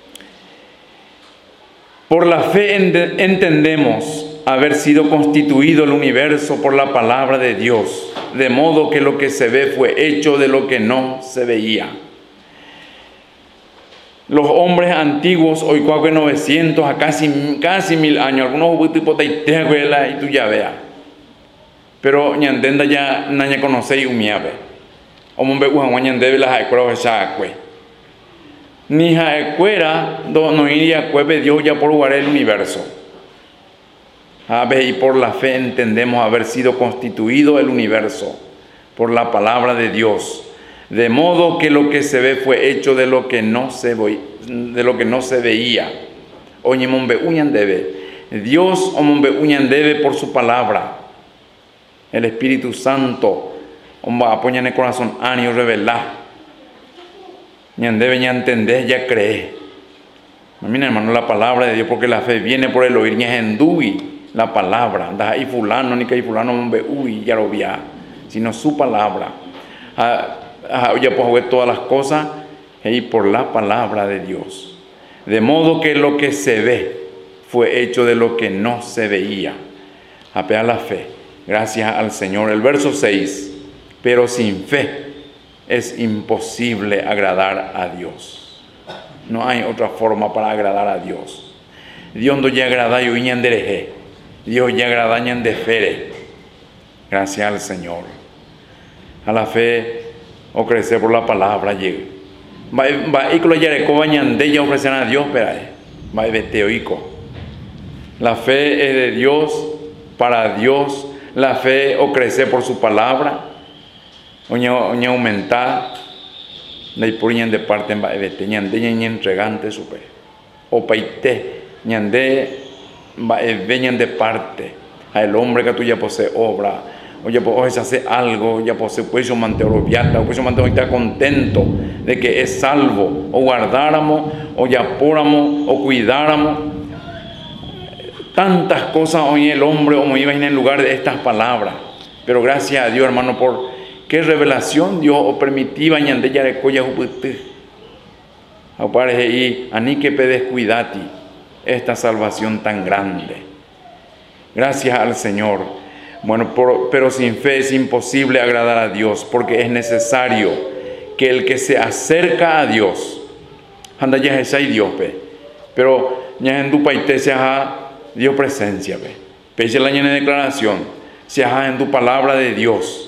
Por la fe ent- entendemos haber sido constituido el universo por la palabra de Dios, de modo que lo que se ve fue hecho de lo que no se veía. Los hombres antiguos, hoy cuaque novecientos a casi, casi mil años, algunos tipo de y tú ya veas. Pero ñandenda ya naña conocéis un miave. O mombe ujan ñandebe las acueras esa acue. Ni jaecuera no iría cueve Dios ya por lugar el universo. A ver, y por la fe entendemos haber sido constituido el universo por la palabra de Dios, de modo que lo que se ve fue hecho de lo que no se, ve, de lo que no se veía. Oye, mombe uñan debe. Dios o mombe uñan debe por su palabra. El Espíritu Santo apoya en el corazón ánimo revelar. Ñan debe ya entender, ya cree. Mira, hermano, la palabra de Dios, porque la fe viene por el oír, ña endui la palabra. Da y fulano, ni que hay fulano mombe uy, ya lo via, sino su palabra. Ah, ah, ya puedo ver todas las cosas y por la palabra de Dios. De modo que lo que se ve fue hecho de lo que no se veía. Apea la fe. Gracias al Señor. El verso seis. Pero sin fe es imposible agradar a Dios. No hay otra forma para agradar a Dios. Dios no ya agrada y uñan dereje. Dios ya agrada y de fere. Gracias al Señor. A la fe o crecer por la palabra llega. Va y con la yareco bañan de ella ofrecen a Dios, pero va y vete oico. La fe es de Dios, para Dios. La fe o crecer por su palabra, o ña aumentar, la ipuriñan de parte en baebete, ñande ñan entregante supe, o paite, ñande baeveñan de parte, a el hombre que tú ya posee obra, o ya puedes hacer algo, ya posee pues yo manteo viata, o pues yo manteo está contento de que es salvo, o guardáramos, o ya póramos, o cuidáramos. Tantas cosas hoy el hombre como iba en el lugar de estas palabras, pero gracias a Dios, hermano, por qué revelación Dios o permitía ñande ya de coya upute aparece y ani que pedes cuidati esta salvación tan grande. Gracias al Señor. Bueno, por, pero sin fe es imposible agradar a Dios, porque es necesario que el que se acerca a Dios anda ya es ahí Dios pe, pero ya en tu paite se ha Dios presencia, ve. Pese la llena declaración, se haga en tu palabra de Dios.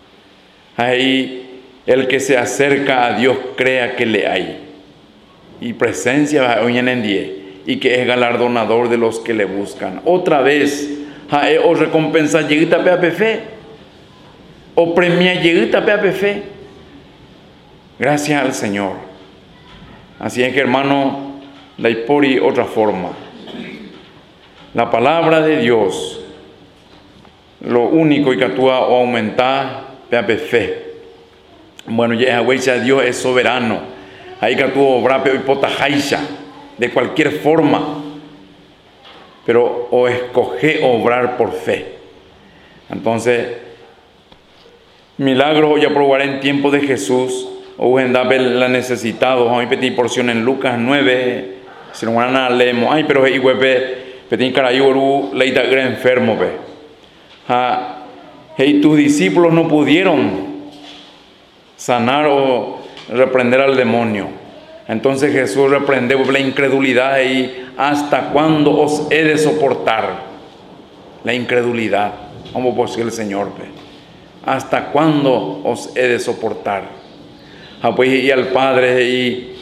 Ahí el que se acerca a Dios crea que le hay. Y presencia va hoy en día y que es galardonador de los que le buscan. Otra vez, jae o recompensa lleguita pe a fe. O premia lleguita pe a fe. Gracias al Señor. Así es que, hermano, la hipori otra forma. La palabra de Dios, lo único que actúa o aumenta pe fe. Bueno, ya Dios es soberano. Ahí que actúa obra pe hipotajaisha de cualquier forma, pero o escoge obrar por fe. Entonces, milagros ya probaré en tiempo de Jesús o en la necesitado. Hay pedir porción en Lucas nueve. Si no van a leemos, ay, pero hay huepe. Petín carayoru leita gran enfermo ve. Ah, hey, tus discípulos no pudieron sanar o reprender al demonio. Entonces Jesús reprende la incredulidad y hasta cuándo os he de soportar la incredulidad. ¿Cómo por si el Señor ve? ¿Hasta cuándo os he de soportar? Ah, pues y al Padre y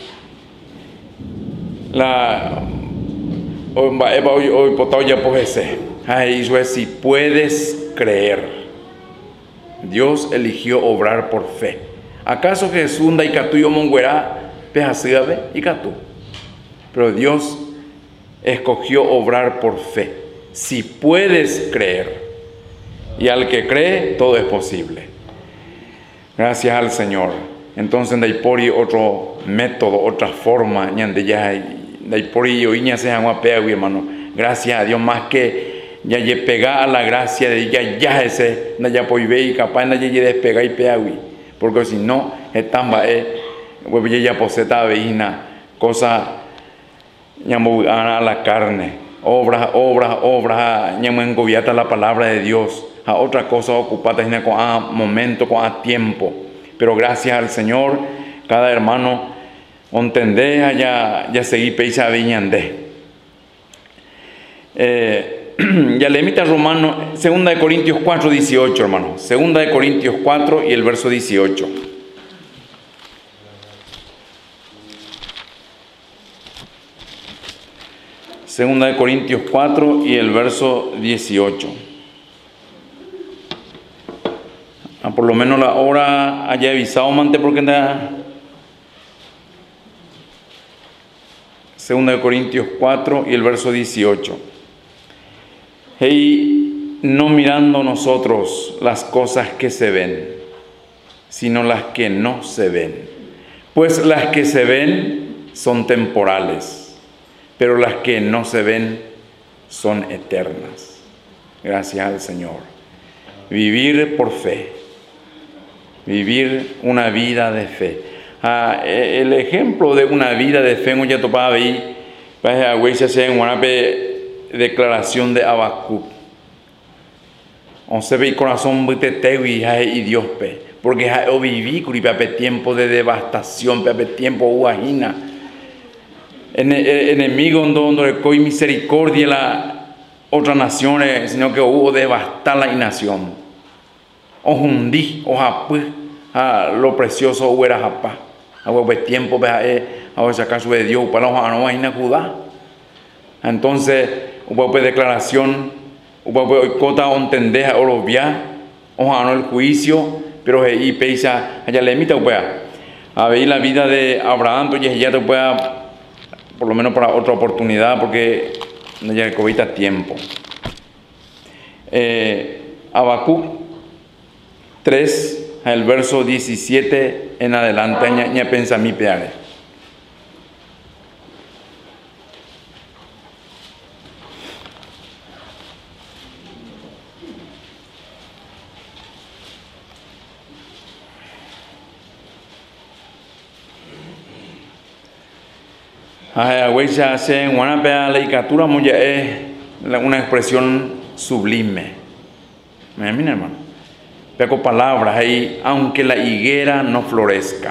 la hoy hoy potao ya ese. Ay, si puedes creer, Dios eligió obrar por fe. ¿Acaso Jesús da y catuyo monguera pejasigabe y catu? Pero Dios escogió obrar por fe. Si puedes creer, y al que cree todo es posible. Gracias al Señor. Entonces de por otro método, otra forma, ñande ya de por ello y se llama pegui, hermano. Gracias a Dios, más que ya ye pega a la gracia de ya ya ese na ya poibe y capaz na ye despega y pegui, porque si no estamba eh hueve ya poseta veina cosa llamo a la carne, obras obras obras llamo engobiata la palabra de Dios a otra cosa ocupada con a momento con a tiempo, pero gracias al Señor cada hermano entendé ya ya seguí peisa viñande. Eh, ya le emita Romano, segunda de Corintios cuatro, dieciocho, hermano. Segunda de Corintios cuatro y el verso dieciocho. Segunda de Corintios cuatro y el verso dieciocho. Ah, por lo menos la hora haya avisado mante porque anda. Segunda de Corintios cuatro y el verso dieciocho. Hey, no mirando nosotros las cosas que se ven, sino las que no se ven. Pues las que se ven son temporales, pero las que no se ven son eternas. Gracias al Señor. Vivir por fe. Vivir una vida de fe. Ah, el ejemplo de una vida de fe, ya topaba ahí, en una declaración de Habacuc. Se ve el corazón muy y Dios pe. Porque o viví curipape tiempo de devastación, pepe tiempo guajina. Enemigo donde coi misericordia la otra naciones, sino que hubo devastar la nación. O hundí, o japú, a lo precioso hubiera japá. Agua pues tiempo pe a sacar su de Dios para los no hay Judá. Entonces, hubo pues declaración, hubo pues cota ontendeja o lo via, o no el juicio. Pero ahí peisa allá le emita a ver la vida de Abraham, pues ya te pueda por lo menos para otra oportunidad porque no llega cobita tiempo. Eh, Habacuc tres, el verso diecisiete en adelante, ya, ya pensa mi peare. Huella hace una palicatura muy es una expresión sublime. Mira, mi hermano. Pego palabras ahí, aunque la higuera no florezca,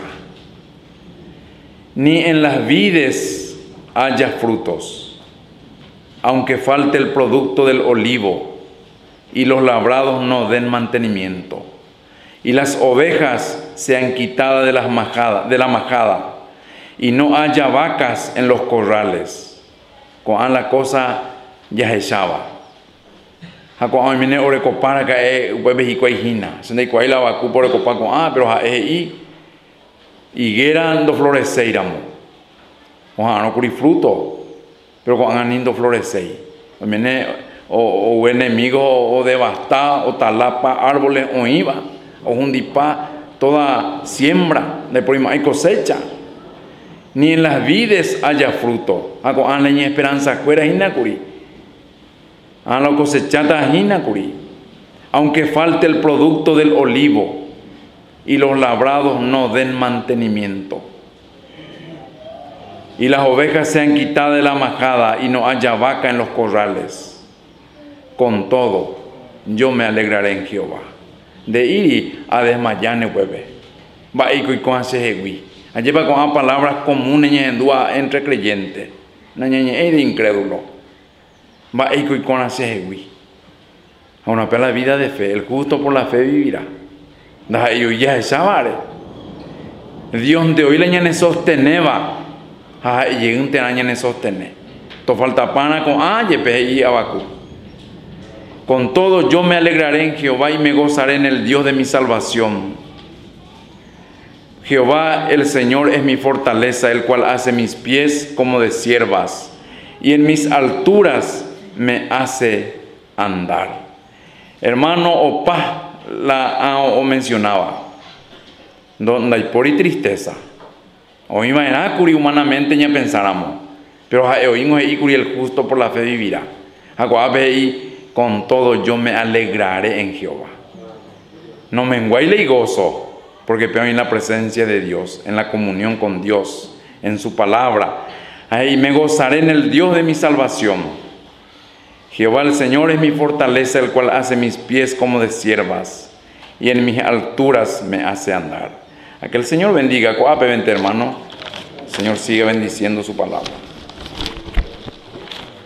ni en las vides haya frutos, aunque falte el producto del olivo y los labrados no den mantenimiento, y las ovejas sean quitadas de las majadas, de la majada, y no haya vacas en los corrales, con la cosa ya se echaba. Cuando viene ore copara que es hueve y cuajina, se ne cuai la vacu por copa con ah, pero es ahí higuera ando floreceiramo, ojalá no curi fruto, pero cuando anindo florecei, viene o, o enemigo o devastar o talapa árboles o iba o hundipa toda siembra de por hay cosecha. Ni en las vides haya fruto. Hago an leña esperanza fuera hinacuri. An la cosechata hinacuri. Aunque falte el producto del olivo y los labrados no den mantenimiento. Y las ovejas sean quitadas de la majada y no haya vaca en los corrales. Con todo, yo me alegraré en Jehová. De ir a desmayane hueve. Va y con hace lleva con palabras comunes entre creyentes, es de incrédulo. Va y con hace a una pela vida de fe, el justo por la fe vivirá. Da yo ya sabare. Dios de hoy le ñane sosteneva, ah y un te ñane sostener. To falta pana con ah y Habacuc. Con todo yo me alegraré en Jehová y me gozaré en el Dios de mi salvación. Jehová el Señor es mi fortaleza, el cual hace mis pies como de ciervas, y en mis alturas me hace andar. Hermano Opa la o mencionaba, donde hay por y tristeza. Hoy imaginá curi humanamente ya pensáramos, pero oímos y curi el justo por la fe vivirá. Aguabe y con todo yo me alegraré en Jehová. No me enguaile y gozo. Porque peor en la presencia de Dios, en la comunión con Dios, en su palabra. Ahí me gozaré en el Dios de mi salvación. Jehová el Señor es mi fortaleza, el cual hace mis pies como de ciervas, y en mis alturas me hace andar. A que el Señor bendiga. Coape, vente hermano. El Señor sigue bendiciendo su palabra.